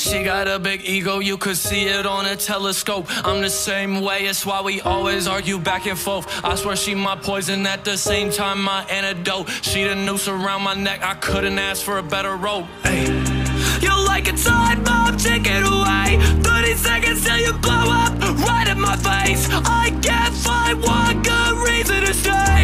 She got a big ego, you could see it on a telescope. I'm the same way, it's why we always argue back and forth. I swear she my poison, at the same time my antidote. She the noose around my neck, I couldn't ask for a better rope. Ay. You're like a time bomb, take it away. 30 seconds till you blow up right in my face. I can't find one good reason to stay.